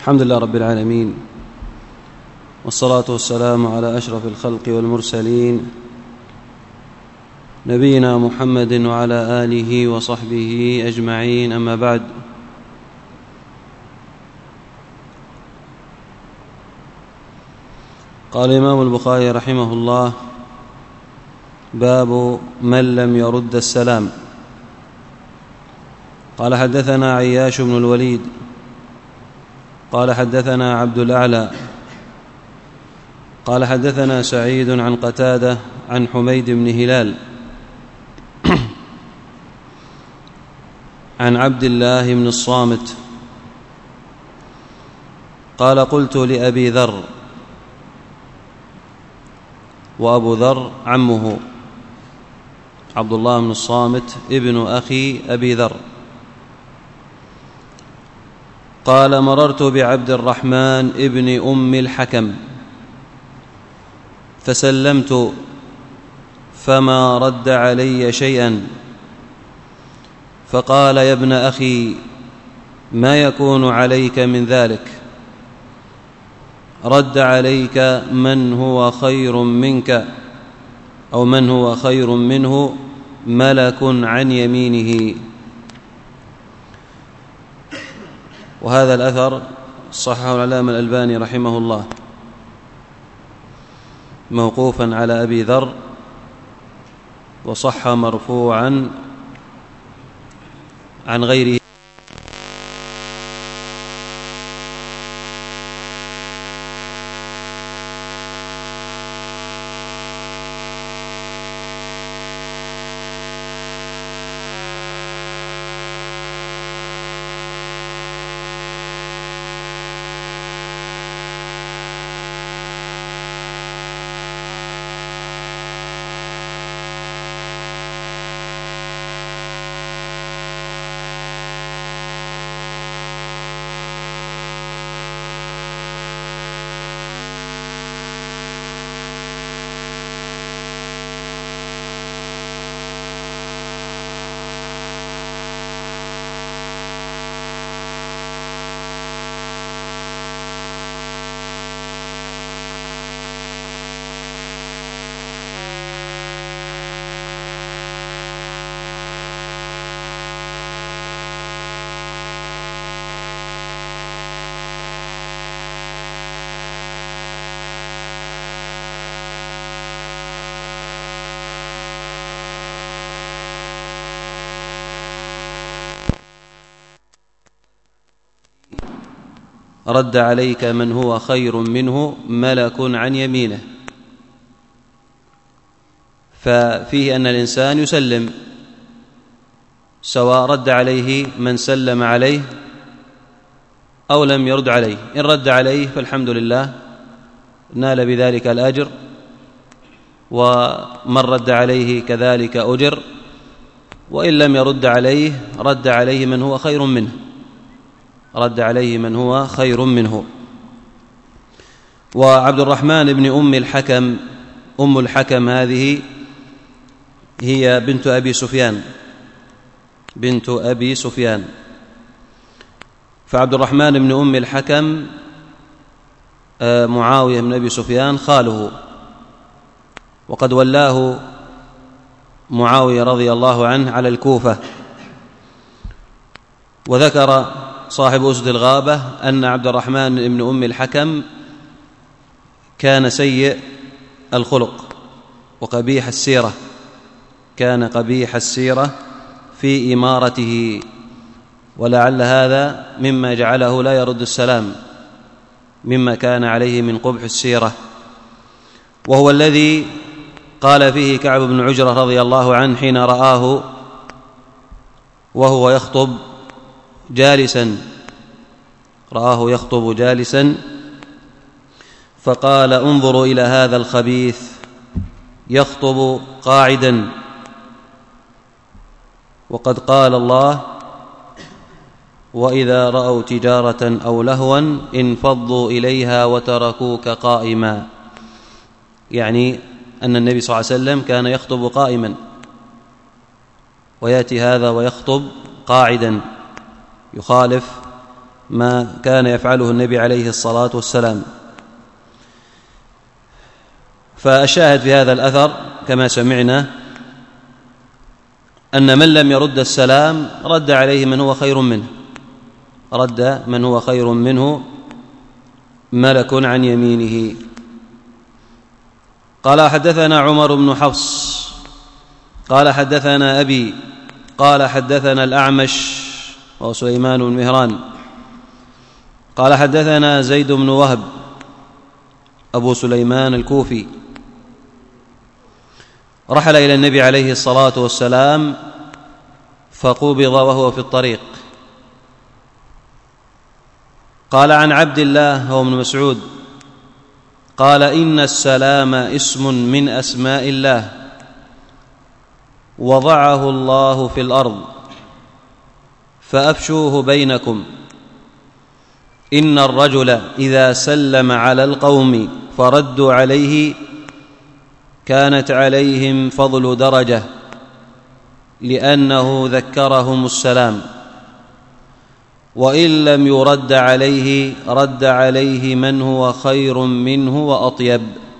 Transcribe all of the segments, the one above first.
الحمد لله رب العالمين، والصلاة والسلام على أشرف الخلق والمرسلين نبينا محمد وعلى آله وصحبه أجمعين. أما بعد، قال الإمام البخاري رحمه الله: باب من لم يرد السلام. قال: حدثنا عياش بن الوليد قال: حدثنا عبد الأعلى قال: حدثنا سعيد عن قتادة عن حميد بن هلال عن عبد الله بن الصامت قال: قلت لأبي ذر، وأبو ذر عمه عبد الله بن الصامت ابن أخي أبي ذر، قال: مررت بعبد الرحمن ابن أم الحكم فسلمت فما رد علي شيئا، فقال: يا ابن أخي، ما يكون عليك من ذلك؟ رد عليك من هو خير منك، أو من هو خير منه، ملك عن يمينه. وهذا الأثر صححه العلامة الألباني رحمه الله موقوفا على أبي ذر، وصح مرفوعا عن غيره. رد عليك من هو خير منه، ملك عن يمينه. ففيه أن الإنسان يسلم، سواء رد عليه من سلم عليه أو لم يرد عليه. إن رد عليه فالحمد لله، نال بذلك الأجر، ومن رد عليه كذلك أجر. وإن لم يرد عليه، رد عليه من هو خير منه، رد عليه من هو خير منه. وعبد الرحمن بن أم الحكم، أم الحكم هذه هي بنت أبي سفيان. فعبد الرحمن بن أم الحكم معاوية بن أبي سفيان خاله، وقد ولاه معاوية رضي الله عنه على الكوفة. وذكر صاحب أسد الغابة أن عبد الرحمن بن أم الحكم كان سيء الخلق وقبيح السيرة، كان قبيح السيرة في إمارته، ولعل هذا مما جعله لا يرد السلام، مما كان عليه من قبح السيرة. وهو الذي قال فيه كعب بن عجرة رضي الله عنه حين رآه وهو يخطب جالسا، رآه يخطب جالسا، فقال: انظروا إلى هذا الخبيث يخطب قاعدا، وقد قال الله: وإذا رأوا تجارة أو لهوا انفضوا إليها وتركوك قائما. يعني أن النبي صلى الله عليه وسلم كان يخطب قائما، ويأتي هذا ويخطب قاعدا، يخالف ما كان يفعله النبي عليه الصلاة والسلام. فالشاهد في هذا الأثر كما سمعنا أن من لم يرد السلام رد عليه من هو خير منه، رد من هو خير منه ملك عن يمينه. قال حدثنا عمر بن حفص قال حدثنا أبي قال حدثنا الأعمش وسليمان بن مهران قال حدثنا زيد بن وهب أبو سليمان الكوفي رحل إلى النبي عليه الصلاة والسلام فقبض وهو في الطريق. قال عن عبد الله هو ابن مسعود قال إن السلام اسم من أسماء الله وضعه الله في الأرض فأفشوه بينكم. إن الرجل إذا سلم على القوم فردوا عليه كانت عليهم فضل درجة لأنه ذكرهم السلام، وإن لم يرد عليه رد عليه من هو خير منه وأطيب.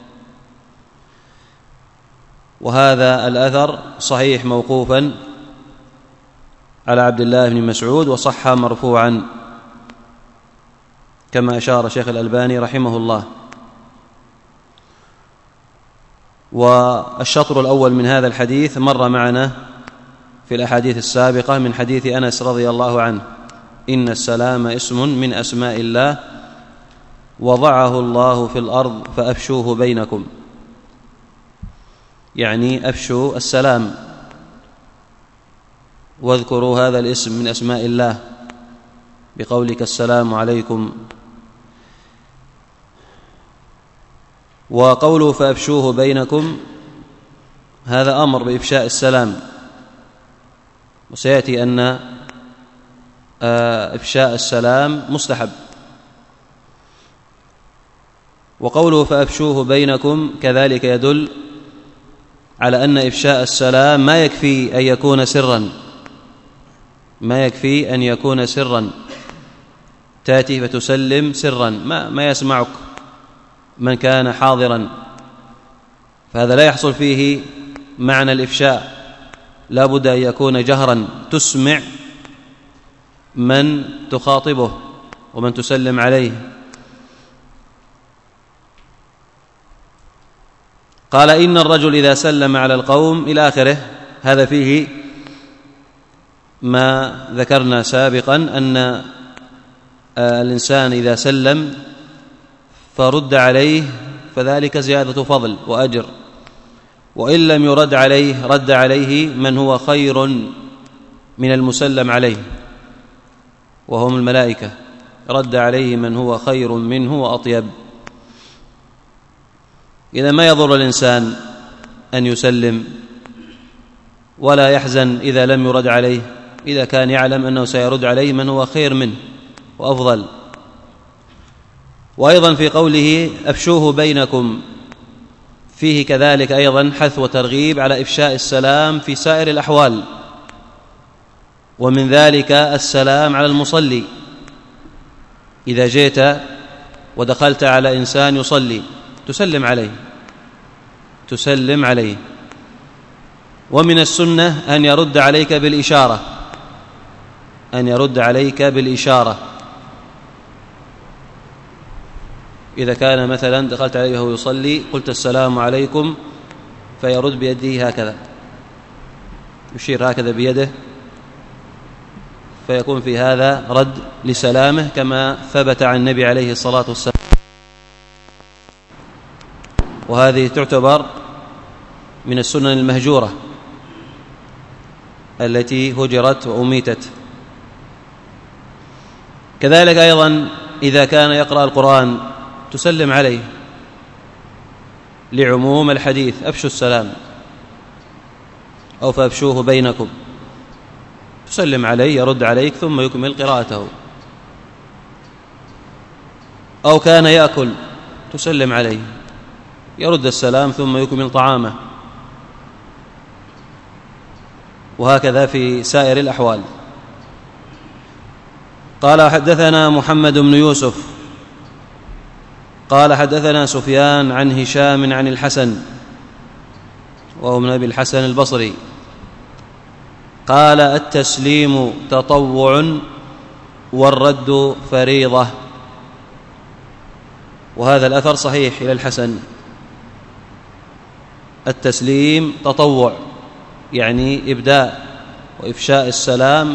وهذا الأثر صحيح موقوفا على عبد الله بن مسعود وصح مرفوعا كما أشار شيخ الألباني رحمه الله. والشطر الأول من هذا الحديث مر معنا في الأحاديث السابقة من حديث أنس رضي الله عنه إن السلام اسم من أسماء الله وضعه الله في الأرض فأفشوه بينكم، يعني أفشوا السلام واذكروا هذا الاسم من أسماء الله بقولك السلام عليكم. وقوله فأفشوه بينكم هذا أمر بإفشاء السلام، وسيأتي أن إفشاء السلام مستحب. وقوله فأفشوه بينكم كذلك يدل على أن إفشاء السلام ما يكفي أن يكون سرا، ما يكفي أن يكون سرا، تأتي فتسلم سرا ما يسمعك من كان حاضرا، فهذا لا يحصل فيه معنى الإفشاء، لا بد أن يكون جهرا تسمع من تخاطبه ومن تسلم عليه. قال إن الرجل إذا سلم على القوم إلى آخره. هذا فيه ما ذكرنا سابقا أن الإنسان إذا سلم فرد عليه فذلك زيادة فضل وأجر، وإن لم يرد عليه رد عليه من هو خير من المسلم عليه وهم الملائكة، رد عليه من هو خير منه وأطيب. إذا ما يضر الإنسان أن يسلم ولا يحزن إذا لم يرد عليه، إذا كان يعلم أنه سيرد عليه من هو خير منه وأفضل. وأيضا في قوله أفشوه بينكم فيه كذلك أيضا حث وترغيب على إفشاء السلام في سائر الأحوال، ومن ذلك السلام على المصلي. إذا جئت ودخلت على إنسان يصلي تسلم عليه. ومن السنة أن يرد عليك بالإشارة، إذا كان مثلا دخلت عليه وهو يصلي قلت السلام عليكم فيرد بيده هكذا، يشير هكذا بيده، فيكون في هذا رد لسلامه كما ثبت عن النبي عليه الصلاة والسلام. وهذه تعتبر من السنن المهجورة التي هجرت وأميتت. كذلك أيضا إذا كان يقرأ القرآن تسلم عليه لعموم الحديث أفشوا السلام أو فأفشوه بينكم، تسلم عليه يرد عليك ثم يكمل قراءته. أو كان يأكل تسلم عليه يرد السلام ثم يكمل طعامه، وهكذا في سائر الأحوال. قال حدثنا محمد بن يوسف قال حدثنا سفيان عن هشام عن الحسن وهو من أبي الحسن البصري قال التسليم تطوع والرد فريضة. وهذا الأثر صحيح إلى الحسن. التسليم تطوع يعني إبداء وإفشاء السلام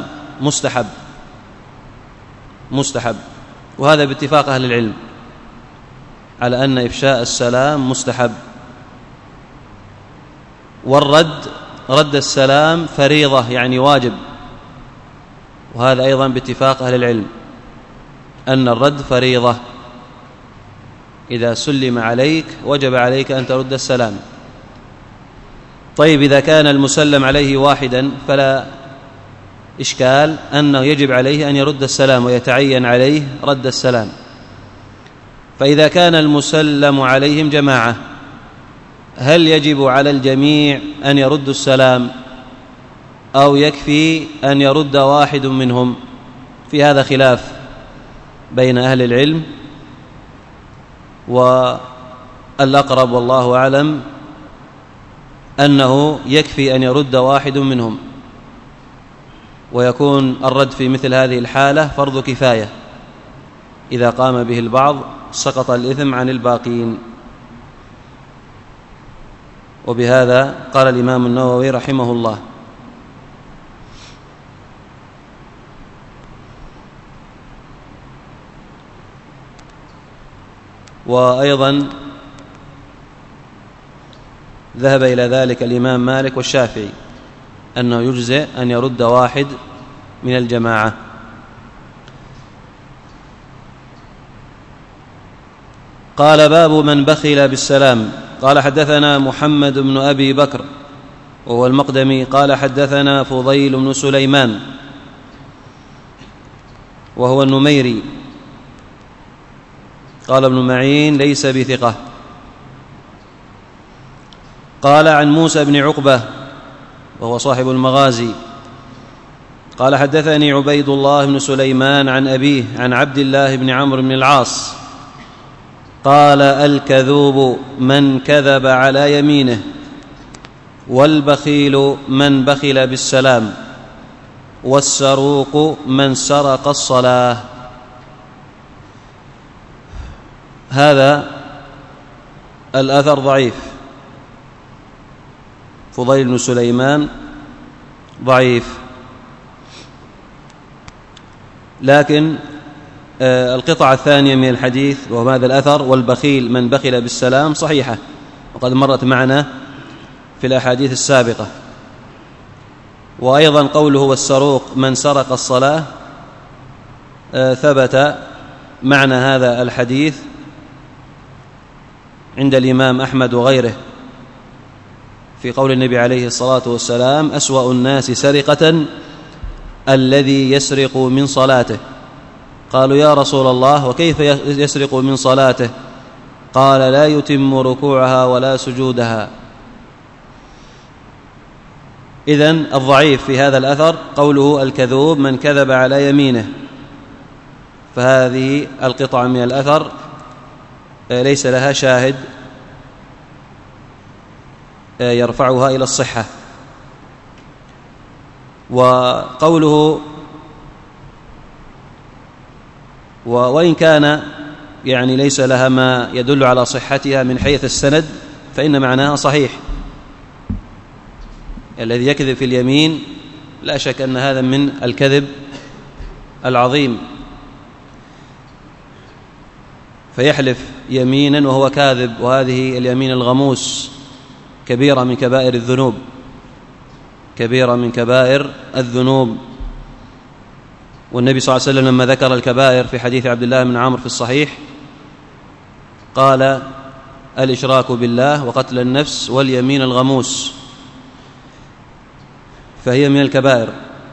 مستحب، وهذا باتفاق أهل العلم على أن إفشاء السلام مستحب. رد السلام فريضة يعني واجب، وهذا أيضا باتفاق أهل العلم أن الرد فريضة. إذا سلم عليك وجب عليك أن ترد السلام. طيب إذا كان المسلم عليه واحدا فلا إشكال أنه يجب عليه أن يرد السلام ويتعين عليه رد السلام. فإذا كان المسلم عليهم جماعة هل يجب على الجميع أن يردوا السلام أو يكفي أن يرد واحد منهم؟ في هذا خلاف بين أهل العلم، والأقرب والله أعلم أنه يكفي أن يرد واحد منهم، ويكون الرد في مثل هذه الحالة فرض كفاية، إذا قام به البعض سقط الإثم عن الباقين. وبهذا قال الإمام النووي رحمه الله. وأيضا ذهب إلى ذلك الإمام مالك والشافعي أنه يجزئ أن يرد واحد من الجماعة. قال باب من بخل بالسلام. قال حدثنا محمد بن أبي بكر وهو المقدمي قال حدثنا فضيل بن سليمان وهو النميري قال ابن معين ليس بثقة. قال عن موسى بن عقبة وهو صاحب المغازي قال حدثني عبيد الله بن سليمان عن أبيه عن عبد الله بن عمرو بن العاص قال الكذوب من كذب على يمينه والبخيل من بخل بالسلام والسروق من سرق الصلاة. هذا الأثر ضعيف. فضيل بن سليمان ضعيف، لكن القطعة الثانية من الحديث وهو هذا الأثر والبخيل من بخل بالسلام صحيحة، وقد مرت معنا في الأحاديث السابقة. وأيضا قوله والسروق من سرق الصلاة ثبت معنى هذا الحديث عند الإمام أحمد وغيره في قول النبي عليه الصلاة والسلام أسوأ الناس سرقة الذي يسرق من صلاته. قالوا يا رسول الله وكيف يسرق من صلاته؟ قال لا يتم ركوعها ولا سجودها. إذن الضعيف في هذا الأثر قوله الكذوب من كذب على يمينه، فهذه القطعة من الأثر ليس لها شاهد يرفعها إلى الصحة. وقوله وإن كان يعني ليس لها ما يدل على صحتها من حيث السند فإن معناها صحيح. الذي يكذب في اليمين لا شك أن هذا من الكذب العظيم، فيحلف يمينا وهو كاذب، وهذه اليمين الغموس كبيرة من كبائر الذنوب، كبيرة من كبائر الذنوب. والنبي صلى الله عليه وسلم لما ذكر الكبائر في حديث عبد الله بن عمرو في الصحيح قال الإشراك بالله وقتل النفس واليمين الغموس، فهي من الكبائر.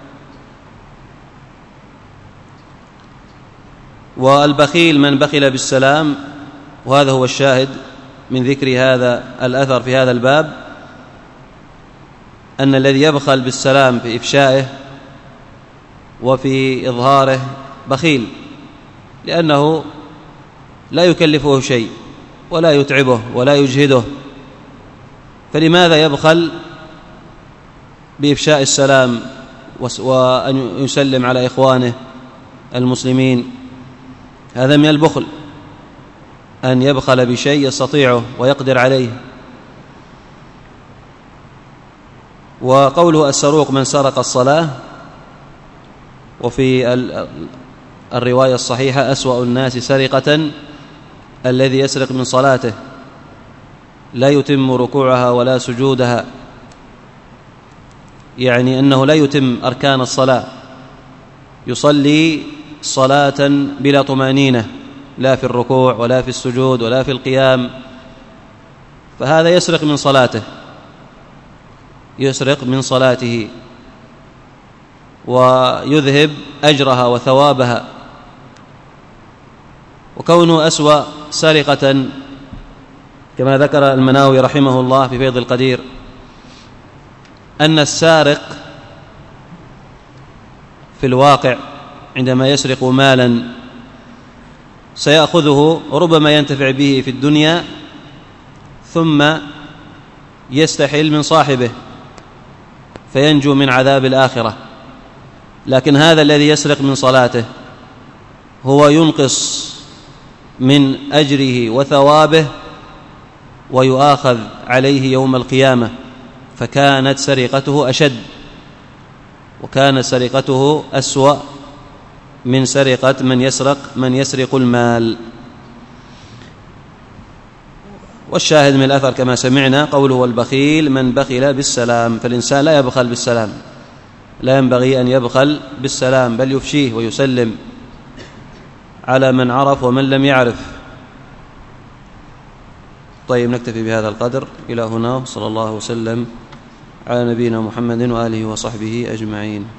والبخيل من بخل بالسلام، وهذا هو الشاهد من ذكر هذا الأثر في هذا الباب، أن الذي يبخل بالسلام في إفشائه وفي إظهاره بخيل، لأنه لا يكلفه شيء ولا يتعبه ولا يجهده، فلماذا يبخل بإفشاء السلام وأن يسلم على إخوانه المسلمين؟ هذا من البخل، أن يبخل بشيء يستطيعه ويقدر عليه. وقوله السروق من سرق الصلاة، وفي الرواية الصحيحة أسوأ الناس سرقة الذي يسرق من صلاته لا يتم ركوعها ولا سجودها، يعني أنه لا يتم أركان الصلاة، يصلي صلاة بلا طمأنينة، لا في الركوع ولا في السجود ولا في القيام، فهذا يسرق من صلاته، يسرق من صلاته ويذهب أجرها وثوابها. وكونه أسوأ سرقة كما ذكر المناوي رحمه الله في فيض القدير أن السارق في الواقع عندما يسرق مالا سيأخذه ربما ينتفع به في الدنيا ثم يستحل من صاحبه فينجو من عذاب الآخرة، لكن هذا الذي يسرق من صلاته هو ينقص من أجره وثوابه ويؤاخذ عليه يوم القيامة، فكانت سرقته أشد، وكانت سرقته أسوأ من سرقة من يسرق المال. والشاهد من الأثر كما سمعنا قوله والبخيل من بخل بالسلام، فالإنسان لا يبخل بالسلام، لا ينبغي أن يبخل بالسلام، بل يفشيه ويسلم على من عرف ومن لم يعرف. طيب، نكتفي بهذا القدر إلى هنا، صلى الله وسلم على نبينا محمد وآله وصحبه أجمعين.